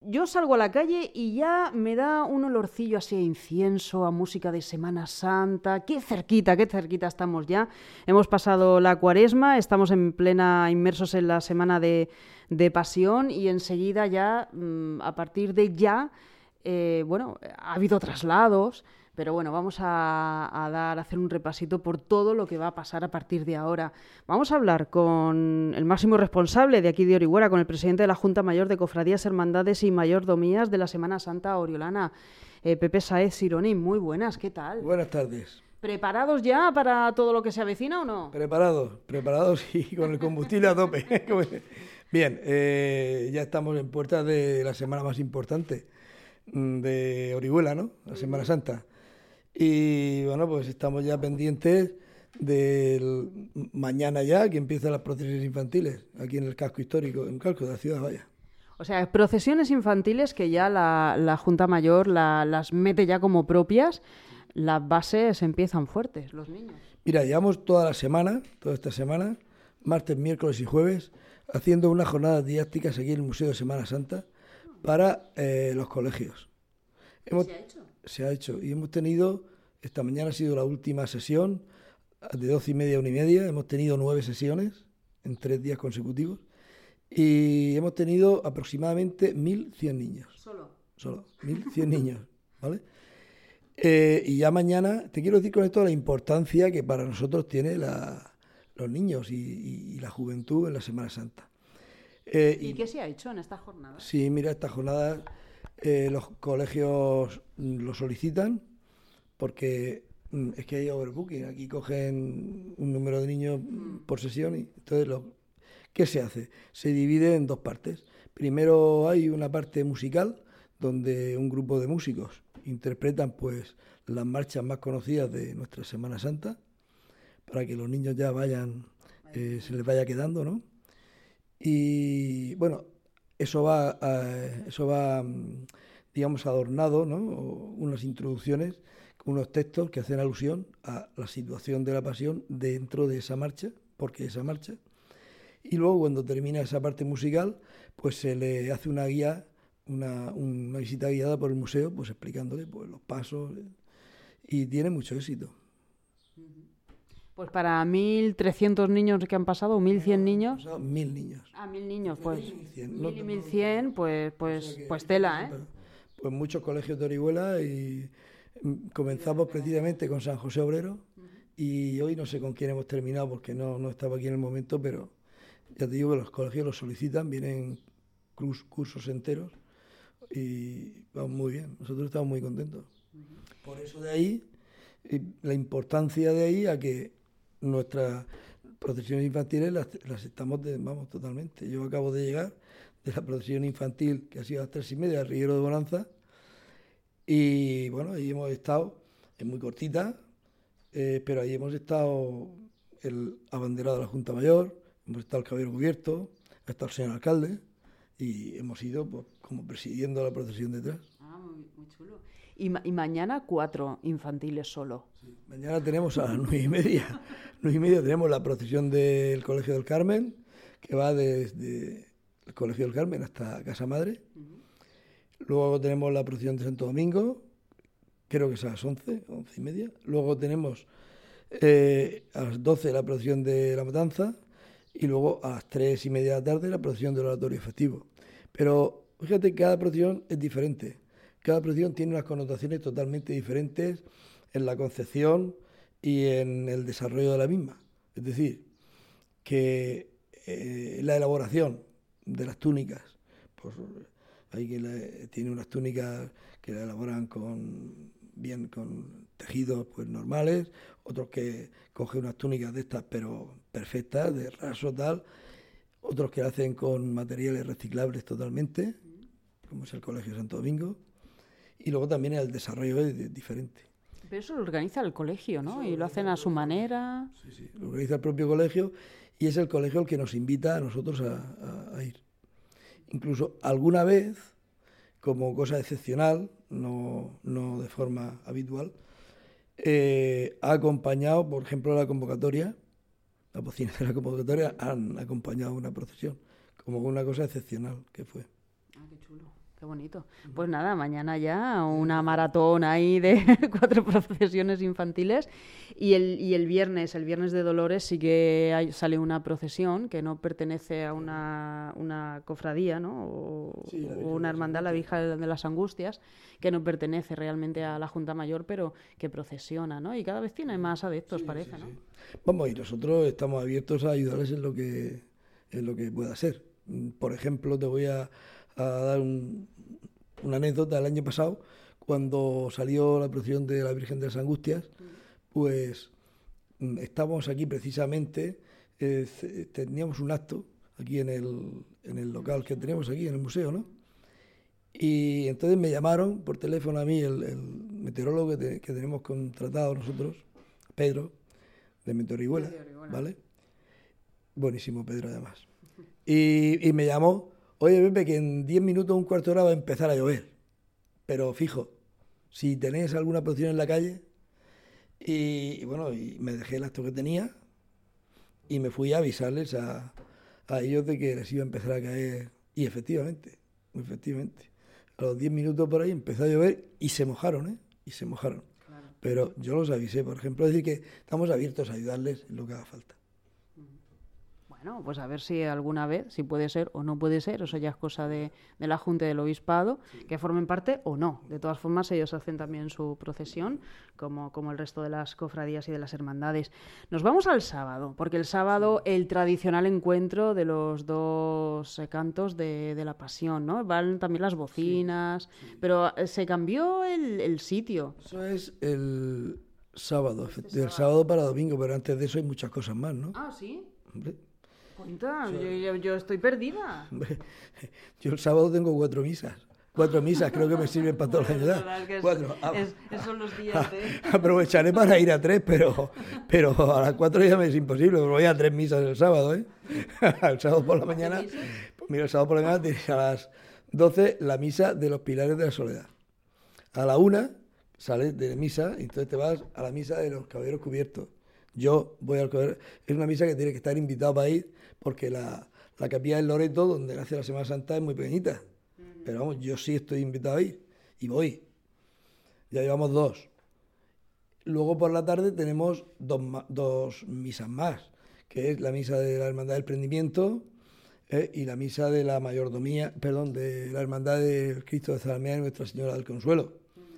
yo salgo a la calle y ya me da un olorcillo así a incienso, a música de Semana Santa. Qué cerquita estamos ya. Hemos pasado la Cuaresma, estamos inmersos en la semana de Pasión y enseguida ya, a partir de ya, ha habido traslados. Pero bueno, vamos a hacer un repasito por todo lo que va a pasar a partir de ahora. Vamos a hablar con el máximo responsable de aquí de Orihuela, con el presidente de la Junta Mayor de Cofradías, Hermandades y Mayordomías de la Semana Santa Oriolana, Pepe Sáez Sironi. Muy buenas, ¿qué tal? Buenas tardes. ¿Preparados ya para todo lo que se avecina o no? Preparados y con el combustible a tope. Bien, ya estamos en puertas de la semana más importante de Orihuela, ¿no? La Semana Santa. Y bueno, pues estamos ya pendientes del mañana ya, que empiezan las procesiones infantiles, aquí en el casco histórico, en el casco de la ciudad, vaya. O sea, procesiones infantiles que ya la Junta Mayor las mete ya como propias, las bases empiezan fuertes, los niños. Mira, llevamos toda esta semana, martes, miércoles y jueves, haciendo unas jornadas didácticas aquí en el Museo de Semana Santa para los colegios. ¿Se ha hecho? Se ha hecho y hemos tenido, esta mañana ha sido la última sesión, de 12:30 a 1:30, hemos tenido 9 sesiones en 3 días consecutivos y hemos tenido aproximadamente 1.100 niños. Solo 1.100 niños, ¿vale? Y ya mañana, te quiero decir con esto la importancia que para nosotros tiene los niños y la juventud en la Semana Santa. ¿Y qué se ha hecho en estas jornadas? Sí, mira, estas jornadas los colegios lo solicitan porque es que hay overbooking. Aquí cogen un número de niños por sesión y entonces ¿qué se hace? Se divide en 2 partes. Primero hay una parte musical donde un grupo de músicos interpretan pues las marchas más conocidas de nuestra Semana Santa para que los niños ya vayan, se les vaya quedando, ¿no? Y bueno, eso va, digamos, adornado, ¿no? Unas introducciones, unos textos que hacen alusión a la situación de la pasión dentro de esa marcha, porque esa marcha. Y luego, cuando termina esa parte musical, pues se le hace una guía, una visita guiada por el museo, pues explicándole pues, los pasos, y tiene mucho éxito. Pues para 1.300 niños que han pasado, 1.100 niños. 1.000 niños. 1.000 niños, pues. 1.100. 1.000 y 1.100, pues tela, ¿eh? Pues muchos colegios de Orihuela y comenzamos precisamente con San José Obrero y hoy no sé con quién hemos terminado porque no estaba aquí en el momento, pero ya te digo que los colegios los solicitan, vienen cursos enteros y vamos muy bien, nosotros estamos muy contentos. Por eso de ahí, la importancia de ahí a que nuestras procesiones infantiles las estamos, vamos, totalmente. Yo acabo de llegar de la procesión infantil que ha sido a las 3:30 al Riguero de Bonanza y bueno, ahí hemos estado, es muy cortita, pero ahí hemos estado el abanderado de la Junta Mayor, hemos estado el caballero cubierto, ha estado el señor alcalde y hemos ido pues, como presidiendo la procesión detrás. Muy chulo. Y mañana 4 infantiles solo. Sí. Mañana tenemos a las 9:30. 9:30 tenemos la procesión del Colegio del Carmen, que va desde el Colegio del Carmen hasta Casa Madre. Luego tenemos la procesión de Santo Domingo, creo que es a las 11:30. Luego tenemos a las 12 la procesión de la Matanza y luego a las 3:30 de la tarde la procesión del Oratorio Festivo. Pero fíjate que cada procesión es diferente. Cada procesión tiene unas connotaciones totalmente diferentes en la concepción y en el desarrollo de la misma. Es decir, que la elaboración de las túnicas, pues hay quien tiene unas túnicas que la elaboran con tejidos pues normales, otros que cogen unas túnicas de estas pero perfectas, de raso tal, otros que la hacen con materiales reciclables totalmente, como es el Colegio Santo Domingo. Y luego también el desarrollo es diferente. Pero eso lo organiza el colegio, ¿no? Y lo hacen a su manera. Sí, lo organiza el propio colegio y es el colegio el que nos invita a nosotros a ir. Incluso alguna vez, como cosa excepcional, no de forma habitual, ha acompañado, por ejemplo, la convocatoria, la bocina de la convocatoria han acompañado una procesión, como una cosa excepcional que fue. Ah, qué chulo. Qué bonito. Pues nada, mañana ya una maratón ahí de 4 procesiones infantiles y el viernes de Dolores sí que sale una procesión que no pertenece a una cofradía, ¿no? O una hermandad, la Virgen de las Angustias, que no pertenece realmente a la Junta Mayor, pero que procesiona, ¿no? Y cada vez tiene más adeptos, parece, ¿no? Vamos, y nosotros estamos abiertos a ayudarles en lo que pueda ser. Por ejemplo, te voy a dar una anécdota del año pasado, cuando salió la procesión de la Virgen de las Angustias, pues estábamos aquí precisamente, teníamos un acto aquí en el local que tenemos aquí, en el museo, ¿no? Y entonces me llamaron por teléfono a mí, el meteorólogo que tenemos contratado nosotros, Pedro, de Meteorihuela, ¿vale? Buenísimo Pedro, además. Y me llamó: oye, Pepe, que en 10 minutos, un cuarto de hora va a empezar a llover. Pero fijo, si tenéis alguna procesión en la calle. Y bueno, y me dejé el acto que tenía y me fui a avisarles a ellos de que les iba a empezar a caer. Y efectivamente, a los 10 minutos por ahí empezó a llover y se mojaron, ¿eh? Y se mojaron. Claro. Pero yo los avisé, por ejemplo, es decir, que estamos abiertos a ayudarles en lo que haga falta. Bueno, pues a ver si alguna vez, si puede ser o no puede ser, eso ya es cosa de la Junta del Obispado, que formen parte o no. De todas formas, ellos hacen también su procesión, como el resto de las cofradías y de las hermandades. Nos vamos al sábado, porque el sábado el tradicional encuentro de los dos cantos de la Pasión, ¿no? Van también las bocinas, pero se cambió el sitio. Eso es el sábado, del sábado para domingo, pero antes de eso hay muchas cosas más, ¿no? Ah, ¿sí? Hombre. Cuenta, yo estoy perdida. Yo el sábado tengo 4 misas. 4 misas creo que me sirven para toda la año. 4. Esos son los días de... Aprovecharé para ir a 3, pero a las 4 ya me es imposible, pero voy a 3 misas el sábado, ¿eh? El sábado por la mañana. Pues mira, el sábado por la mañana tienes a las 12 la misa de los Pilares de la Soledad. A la 1 sales de misa y entonces te vas a la misa de los Caballeros Cubiertos. Yo voy al Caballero. Es una misa que tiene que estar invitado para ir, porque la capilla del Loreto, donde nace la Semana Santa, es muy pequeñita. Pero vamos, yo sí estoy invitado a ir y voy. Ya llevamos 2. Luego por la tarde tenemos 2 misas más, que es la misa de la Hermandad del Prendimiento y la misa de la mayordomía, de la Hermandad del Cristo de Zalamea y Nuestra Señora del Consuelo.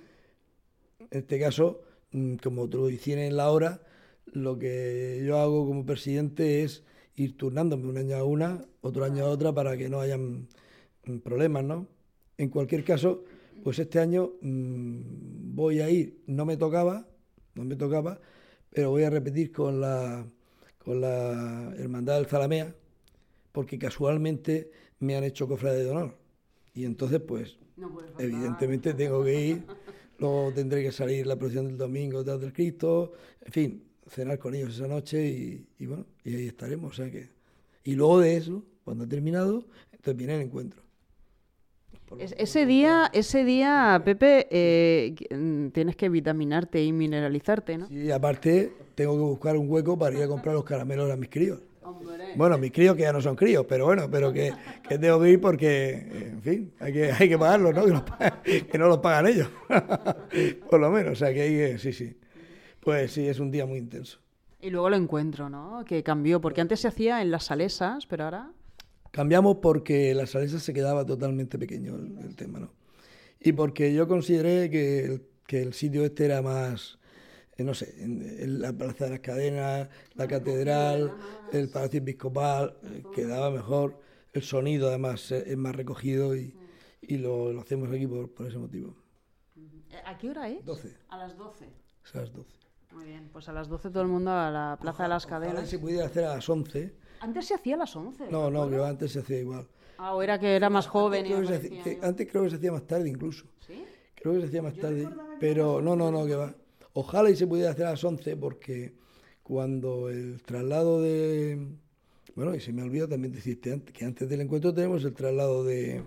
En este caso, como tradición en la hora, lo que yo hago como presidente es ir turnándome un año a una, otro año a otra, para que no hayan problemas, ¿no? En cualquier caso, pues este año voy a ir, no me tocaba, pero voy a repetir con la Hermandad del Zalamea, porque casualmente me han hecho cofrade de honor. Y entonces, pues, evidentemente tengo que ir, luego tendré que salir la procesión del domingo detrás del Cristo, en fin, cenar con ellos esa noche y bueno, y ahí estaremos, o sea que... Y luego de eso, cuando he terminado, entonces viene el encuentro. Ese día, Pepe, tienes que vitaminarte y mineralizarte, ¿no? Sí, aparte tengo que buscar un hueco para ir a comprar los caramelos a mis críos. Hombre. Bueno, mis críos que ya no son críos, pero bueno, que tengo que ir porque, en fin, hay que pagarlos, ¿no? Que no los pagan ellos, por lo menos, o sea que hay que, sí. Pues sí, es un día muy intenso. Y luego el encuentro, ¿no? Que cambió, porque antes se hacía en las salesas, pero ahora... Cambiamos porque en las salesas se quedaba totalmente pequeño el tema, ¿no? Y porque yo consideré que el sitio este era más, no sé, en la Plaza de las Cadenas, la Catedral, el Palacio Episcopal, quedaba mejor. El sonido, además, es más recogido y lo hacemos aquí por ese motivo. ¿A qué hora es? 12. A las 12. Es a las 12. Muy bien, pues a las 12 todo el mundo a la Plaza de las Cadenas. Ahora se pudiera hacer a las 11. Antes se hacía a las 11. No, que antes se hacía igual. Ah, o era que era más joven. Antes creo que se hacía más tarde incluso. ¿Sí? Creo que se hacía más tarde, pero no, que va. Ojalá y se pudiera hacer a las 11, porque cuando el traslado de... Bueno, y se me olvidó también decirte que antes del encuentro tenemos el traslado del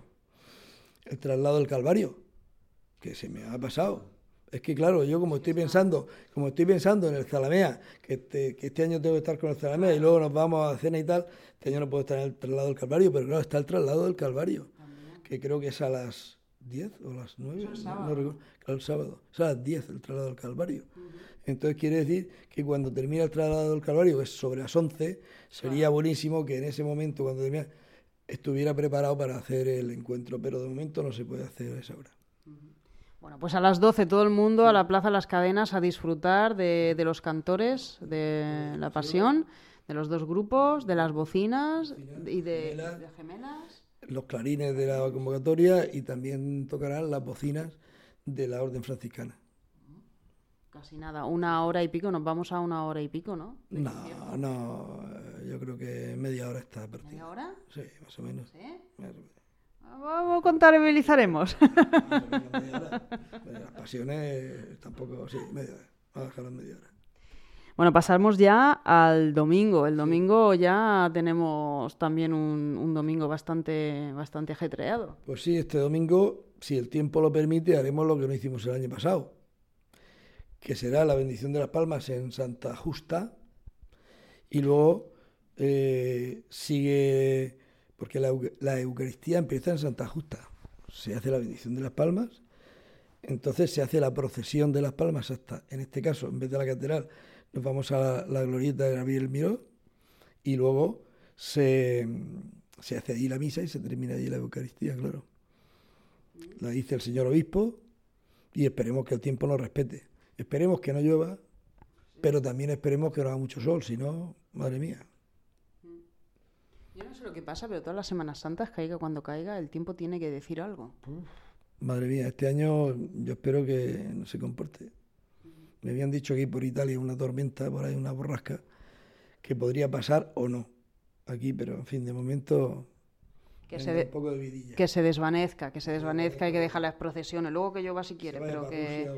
Calvario, que se me ha pasado. Es que claro, yo como estoy pensando en el Zalamea, que este año tengo que estar con el Zalamea y luego nos vamos a cena y tal, este año no puedo estar en el traslado del Calvario, pero claro, está el traslado del Calvario, que creo que es a las 10 o las 9, el sábado. no recuerdo, claro, el sábado, o sea, a las 10 el traslado del Calvario. Entonces quiere decir que cuando termina el traslado del Calvario, que es sobre las 11, sería buenísimo que en ese momento, cuando termina, estuviera preparado para hacer el encuentro, pero de momento no se puede hacer a esa hora. Bueno, pues a las 12 todo el mundo a la Plaza Las Cadenas a disfrutar de los cantores, de la Pasión, de los dos grupos, de las bocinas y de gemelas. Los clarines de la convocatoria y también tocarán las bocinas de la Orden Franciscana. Casi nada, 1 hora y pico, nos vamos a 1 hora y pico, ¿no? No, yo creo que media hora está partida. ¿Media hora? Sí, más o menos. ¿Sí? Más o menos. Vamos a contabilizaremos. Más o menos media hora. Las pasiones tampoco, sí, media hora. Vamos a dejarlo en media hora. Bueno, pasamos ya al domingo. El domingo ya tenemos también un domingo bastante ajetreado. Pues sí, este domingo, si el tiempo lo permite, haremos lo que no hicimos el año pasado, que será la bendición de las palmas en Santa Justa, y luego sigue, porque la Eucaristía empieza en Santa Justa, se hace la bendición de las palmas, entonces se hace la procesión de las palmas hasta, en este caso, en vez de la catedral, nos vamos a la glorieta de Gabriel Miró, y luego se hace allí la misa y se termina allí la Eucaristía, claro. La dice el señor obispo, y esperemos que el tiempo nos respete. Esperemos que no llueva, pero también esperemos que no haga mucho sol, si no, madre mía. Yo no sé lo que pasa, pero todas las Semanas Santas, caiga cuando caiga, el tiempo tiene que decir algo. Madre mía, este año yo espero que no se comporte. Me habían dicho que por Italia una tormenta, por ahí una borrasca, que podría pasar o no aquí, pero en fin, de momento un poco de vidilla. Que se desvanezca, hay que dejar las procesiones, luego que llueva si quiere, pero que...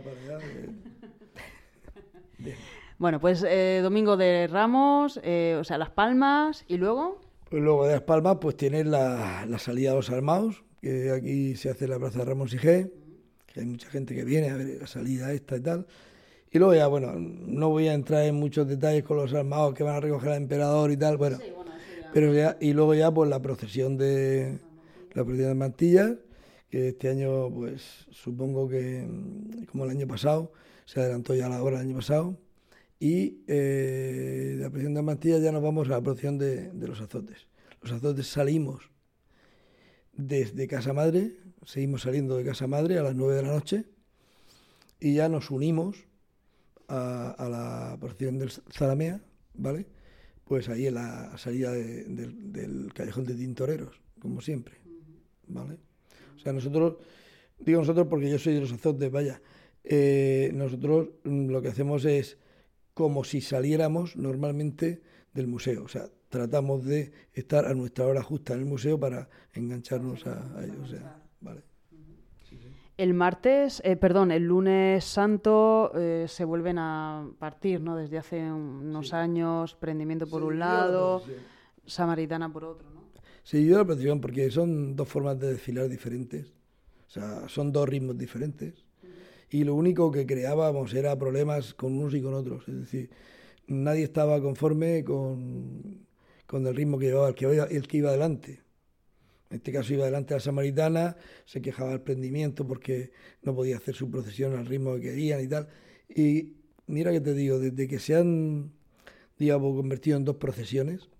Bueno, pues domingo de Ramos, o sea, Las Palmas, y luego... Pues luego de Las Palmas, pues tienes la salida a los Armados, que aquí se hace en la Plaza de Ramón Sigé, que hay mucha gente que viene a ver la salida esta y tal. Y luego ya, bueno, no voy a entrar en muchos detalles con los Armados que van a recoger al emperador y tal, bueno, sí, pero ya, y luego ya pues la procesión de Mantillas, que este año pues supongo que como el año pasado, se adelantó ya la hora el año pasado, y de la procesión de Mantillas ya nos vamos a la procesión de los azotes. Los azotes salimos desde Casa Madre, seguimos saliendo de Casa Madre a las 9 de la noche y ya nos unimos a la procesión del Zalamea, ¿vale? Pues ahí en la salida del Callejón de Tintoreros, como siempre, ¿vale? O sea, digo nosotros porque yo soy de los azotes, vaya, nosotros lo que hacemos es como si saliéramos normalmente del museo, o sea, tratamos de estar a nuestra hora justa en el museo para engancharnos a ellos, o sea, ¿vale? El el lunes santo se vuelven a partir, ¿no? Desde hace unos años, prendimiento por un lado, samaritana por otro, ¿no? Sí, yo la procesión porque son dos formas de desfilar diferentes, o sea, son dos ritmos diferentes, y lo único que creábamos era problemas con unos y con otros, es decir, nadie estaba conforme con el ritmo que llevaba el que iba adelante. En este caso iba delante la samaritana, se quejaba del prendimiento porque no podía hacer su procesión al ritmo que querían y tal. Y mira que te digo, desde que se han, digamos, convertido en dos procesiones,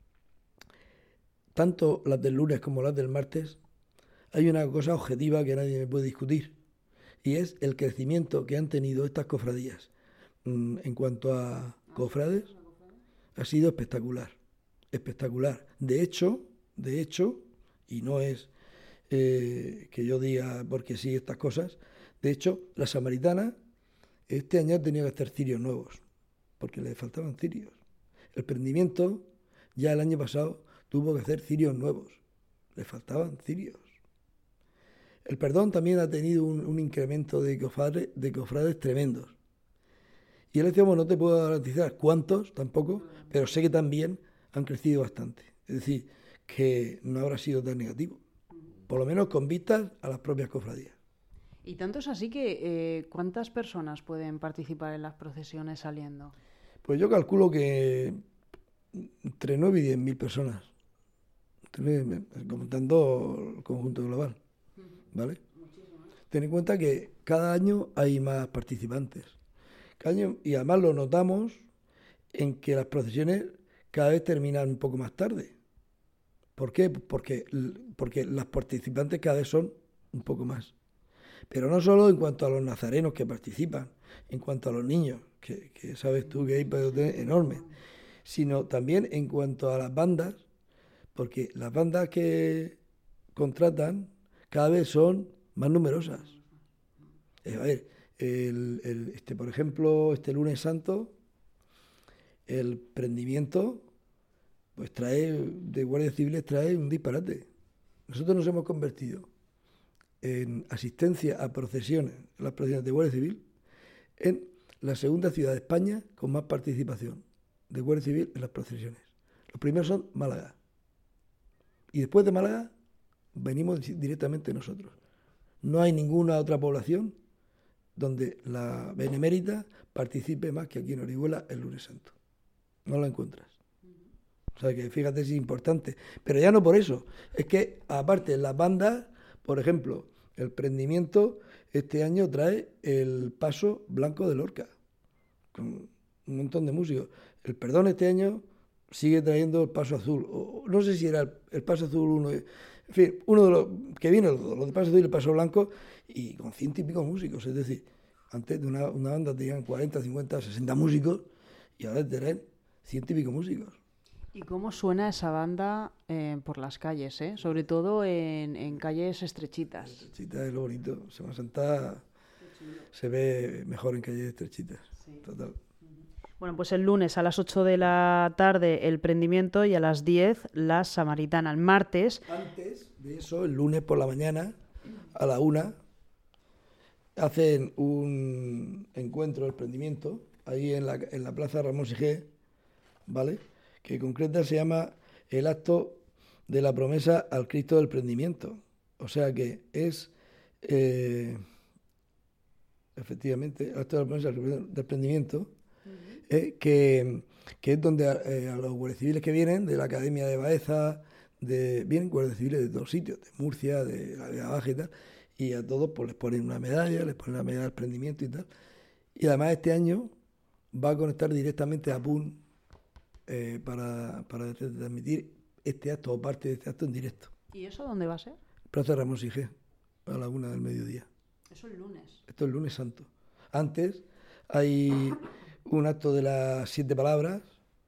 tanto las del lunes como las del martes, hay una cosa objetiva que nadie me puede discutir, y es el crecimiento que han tenido estas cofradías. En cuanto a cofrades, ha sido espectacular, espectacular. De hecho, y no es que yo diga porque sí estas cosas, de hecho, la samaritana este año ha tenido que hacer cirios nuevos, porque le faltaban cirios. El prendimiento ya el año pasado tuvo que hacer cirios nuevos, le faltaban cirios. El perdón también ha tenido un incremento de cofrades tremendos. Y el Extremo no te puedo garantizar cuántos tampoco, pero sé que también han crecido bastante. Es decir, que no habrá sido tan negativo, por lo menos con vistas a las propias cofradías. Y tanto es así que, ¿cuántas personas pueden participar en las procesiones saliendo? Pues yo calculo que entre 9 y 10.000 personas, contando el conjunto global, ¿vale? ten en cuenta que cada año hay más participantes. Cada año, y además lo notamos en que las procesiones cada vez terminan un poco más tarde. ¿Por qué? Porque las participantes cada vez son un poco más. Pero no solo en cuanto a los nazarenos que participan, en cuanto a los niños, que sabes tú que hay pedotes enormes, sino también en cuanto a las bandas, porque las bandas que contratan cada vez son más numerosas. A ver, por ejemplo, este lunes santo, el prendimiento, pues de guardias civiles trae un disparate. Nosotros nos hemos convertido en asistencia a procesiones, las procesiones de Guardia Civil, en la segunda ciudad de España con más participación de Guardia Civil en las procesiones. Los primeros son Málaga. Y después de Málaga venimos directamente nosotros. No hay ninguna otra población donde la Benemérita participe más que aquí en Orihuela el lunes santo. No la encuentras. O sea que fíjate si es importante. Pero ya no por eso. Es que aparte las bandas, por ejemplo, el prendimiento este año trae el Paso Blanco de Lorca, con un montón de músicos. El Perdón este año sigue trayendo el Paso Azul. O, no sé si era el Paso Azul uno. En fin, uno de los que viene, los de Paso Azul y el Paso Blanco, y con 100 y pico músicos. Es decir, antes de una banda tenían 40, 50, 60 músicos y ahora tienen 100 y pico músicos. ¿Y cómo suena esa banda por las calles, sobre todo en calles estrechitas? Estrechitas es lo bonito. Semana Santa se ve mejor en calles estrechitas. Sí. Total. Bueno, pues el lunes a las 8 de la tarde el prendimiento y a las 10 la samaritana. El martes... Antes de eso, el lunes por la mañana, a la 1, hacen un encuentro del prendimiento ahí en la Plaza Ramón Sigé, ¿vale?, que concreta se llama el acto de la promesa al Cristo del prendimiento. O sea que es, efectivamente, el acto de la promesa del prendimiento, que es donde a los guardias civiles que vienen de la Academia de Baeza, vienen guardias civiles de todos sitios, de Murcia, de la Vega Baja y tal, y a todos pues les ponen una medalla, les ponen la medalla del prendimiento y tal. Y además este año va a conectar directamente a PUN, para transmitir este acto o parte de este acto en directo. ¿Y eso dónde va a ser? Plaza Ramón Sigé, a la 1 del mediodía. Eso el lunes. Esto es el lunes santo. Antes hay un acto de las 7 palabras,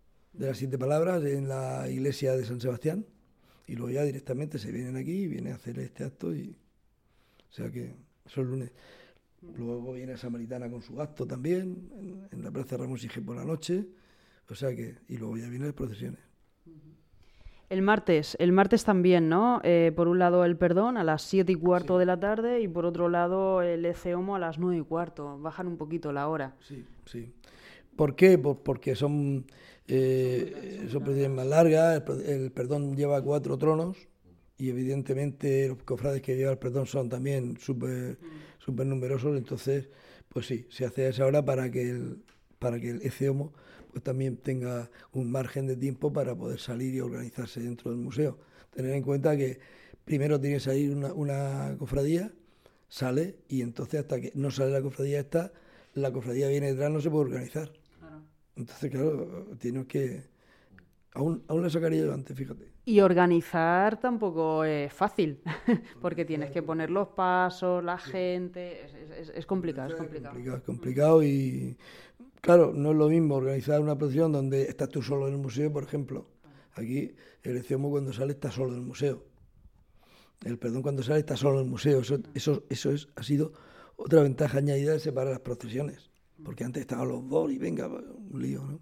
en la iglesia de San Sebastián, y luego ya directamente se vienen aquí y vienen a hacer este acto, o sea que eso es el lunes. Luego viene Samaritana con su acto también, en la Plaza Ramón Sigé por la noche. O sea que, y luego ya vienen las procesiones. El martes también, ¿no? Por un lado el Perdón a las 7:15 de la tarde y por otro lado el Ecce Homo a las 9:15. Bajan un poquito la hora. Sí, sí. ¿Por qué? Pues porque son procesiones más largas. El Perdón lleva 4 tronos y evidentemente los cofrades que llevan el Perdón son también súper numerosos. Entonces, pues sí, se hace a esa hora para que el Ecce Homo pues también tenga un margen de tiempo para poder salir y organizarse dentro del museo. Tener en cuenta que primero tiene que salir una cofradía, sale, y entonces hasta que no sale la cofradía la cofradía viene detrás, no se puede organizar. Claro. Entonces, claro, tienes que... Aún la sacaría yo antes, fíjate. Y organizar tampoco es fácil, porque tienes que poner los pasos, la gente... Es complicado, es complicado. Es complicado y... Claro, no es lo mismo organizar una procesión donde estás tú solo en el museo, por ejemplo. Aquí el Ecce Homo cuando sale está solo en el museo. El Perdón cuando sale está solo en el museo. Eso ha sido otra ventaja añadida de separar las procesiones. Porque antes estaban los dos y venga, un lío, ¿no?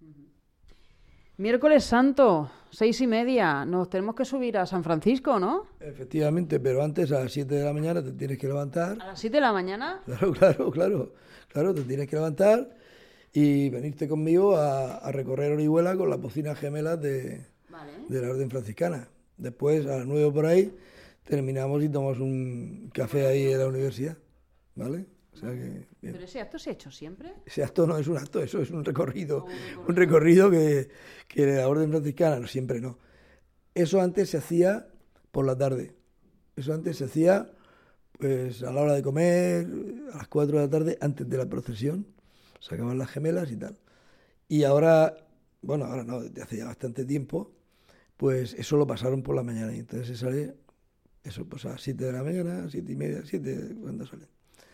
Miércoles Santo, 6:30. Nos tenemos que subir a San Francisco, ¿no? Efectivamente, pero antes a las 7 de la mañana te tienes que levantar. ¿A las 7 de la mañana? Claro, te tienes que levantar y venirte conmigo a recorrer Orihuela con las bocinas gemelas de la Orden Franciscana. Después, a las 9 por ahí, terminamos y tomamos un café ahí en la universidad, ¿vale? O sea que, ¿Pero ese acto se ha hecho siempre? Ese acto no es un acto, eso es un recorrido. Un recorrido que la Orden Franciscana, no, siempre no. Eso antes se hacía por la tarde. Eso antes se hacía pues a la hora de comer, a las 4 de la tarde, antes de la procesión, sacaban las gemelas y tal. Y ahora, bueno, ahora no, desde hace ya bastante tiempo, pues eso lo pasaron por la mañana y entonces se sale, eso, pues a las 7 de la mañana, 7:30, 7, cuando sale.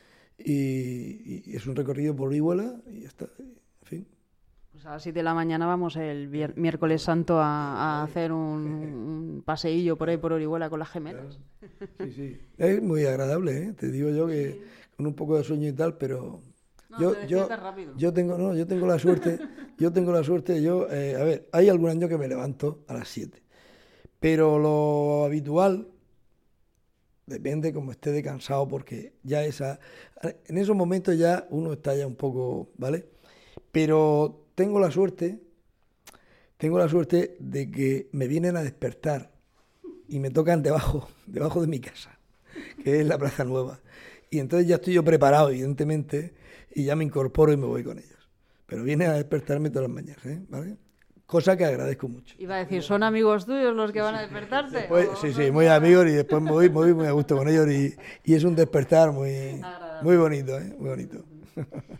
Y es un recorrido por Orihuela y ya está, en fin. Pues a las 7 de la mañana vamos el miércoles santo a hacer un paseillo por ahí por Orihuela con las gemelas. Sí, sí. Es muy agradable, ¿eh? Te digo yo que sí, con un poco de sueño y tal, pero No, yo tengo la suerte, a ver, hay algún año que me levanto a las 7, pero lo habitual depende como esté de cansado, porque ya en esos momentos ya uno está ya un poco, ¿vale? Pero tengo la suerte de que me vienen a despertar y me tocan debajo de mi casa, que es la Plaza Nueva. Y entonces ya estoy yo preparado, evidentemente, y ya me incorporo y me voy con ellos. Pero vienen a despertarme todas las mañanas, ¿vale? Cosa que agradezco mucho. Iba a decir, ¿son amigos tuyos los que van a despertarte? Después, sí, muy amigos, y después me voy muy a gusto con ellos y es un despertar muy bonito, ¿eh? Muy bonito.